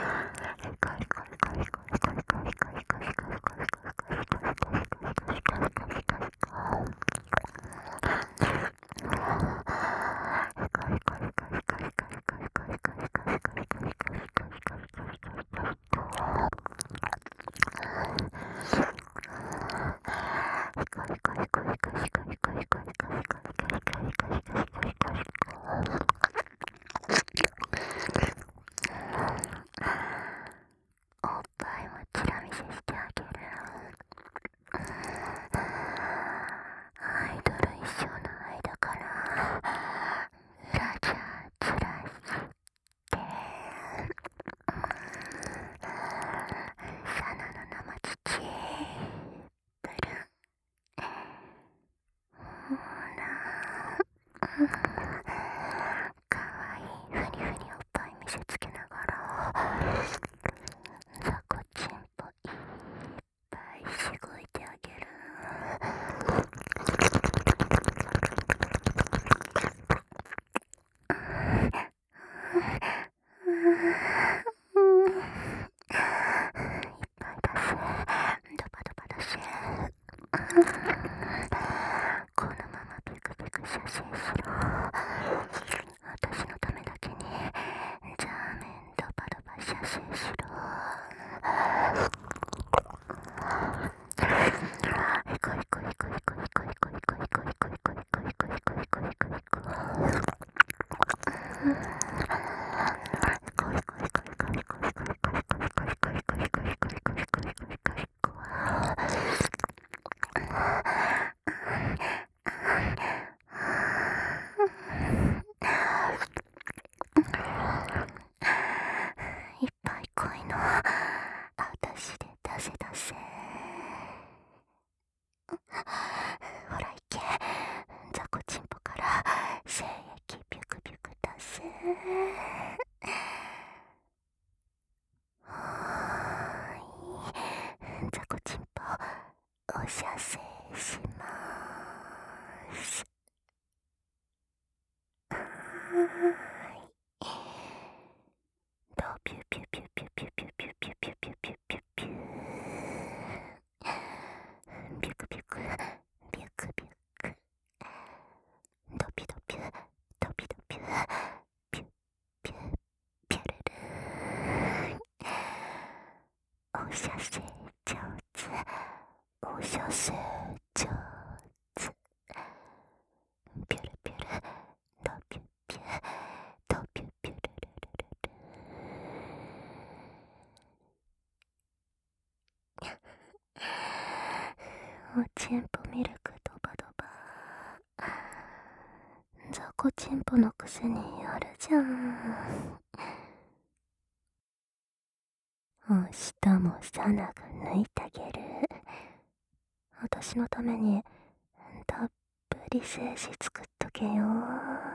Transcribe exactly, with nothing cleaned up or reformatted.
写真しろ。 ザコチンポお射精しまーす。はーい。ドピュピュピュピュピュピュピュピュピュピュピュピュピュビュクビュクビュクビュクドピドピュドピドピュピュピュピュルルーお射精上手お射精上手ピュルピュルドピュピュドピュピュルルルルルおちんぽミルクドバドバザコチンポのくせにやるじゃん。明日もサナが抜いてあげる。私のためにたっぷり精子作っとけよ。